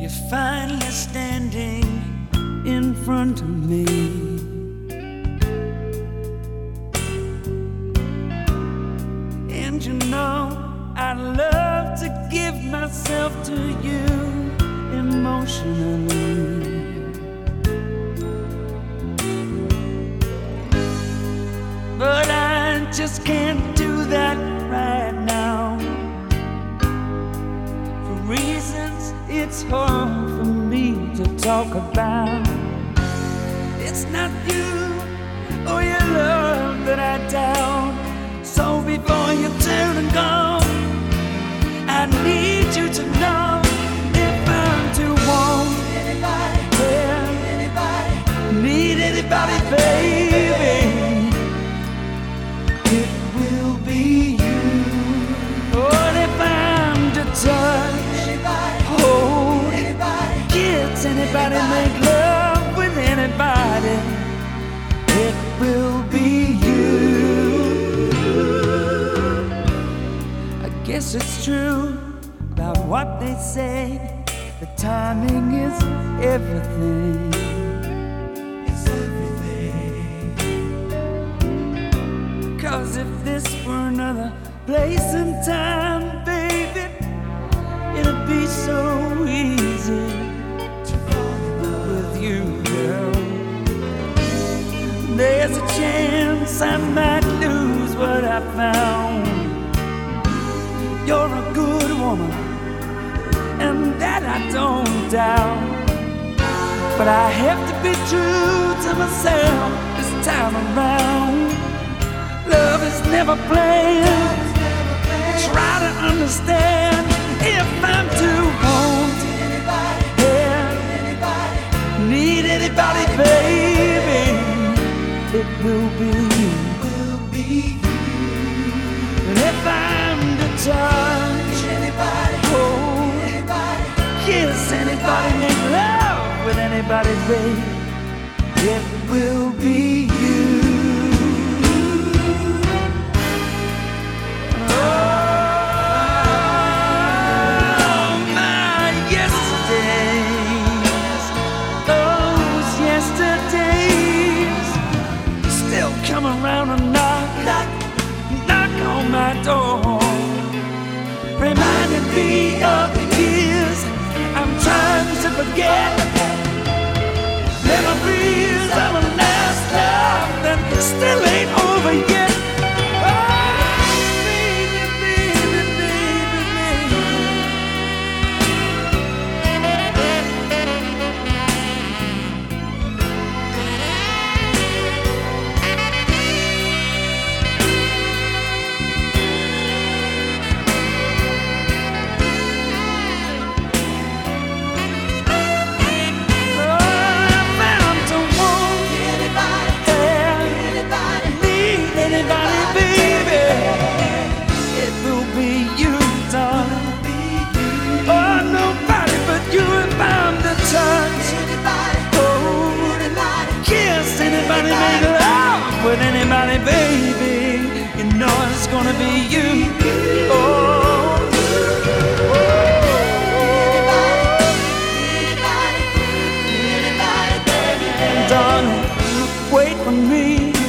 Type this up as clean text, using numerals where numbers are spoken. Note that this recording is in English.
You're finally standing in front of me. And you know I'd love to give myself to you emotionally. But I just can't do that right now. For reasons it's hard for me to talk about. It's not you or your love that I doubt. So before you turn and go, I need you to know if I'm to want anybody, yeah, anybody, need anybody, baby, it will be you. Oh, if I'm to touch, anybody, hold, anybody, kiss anybody, make love with anybody, it will be you. I guess it's true about what they say, the timing is everything. It's everything. 'Cause if this were another place and time, baby, it'd be so easy to fall in love with you, girl. There's a chance I might lose what I found. You're a good woman, and that I don't doubt. But I have to be true to myself this time around. Love is never playing. Try to understand if I'm to want anybody, yeah, anybody, need anybody, baby, it will be you. And if I'm to touch anybody, hold anybody, kiss anybody, make love with anybody, baby, it will be you. Around and knock on my door, reminding me of the years I'm trying to forget. Memories of a last love that still ain't over yet. With anybody, baby, you know it's gonna be you. Oh, anybody, baby, and darling, wait for me.